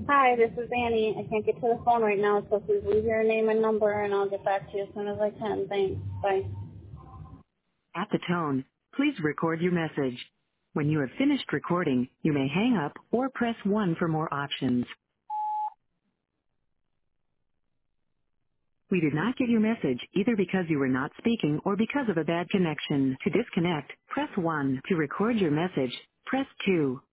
Hi, this is Annie. I can't get to the phone right now, so please leave your name and number, and I'll get back to you as soon as I can. Thanks. Bye. At the tone, please record your message. When you have finished recording, you may hang up or press 1 for more options. We did not get your message either because you were not speaking or because of a bad connection. To disconnect, press 1. To record your message, press 2.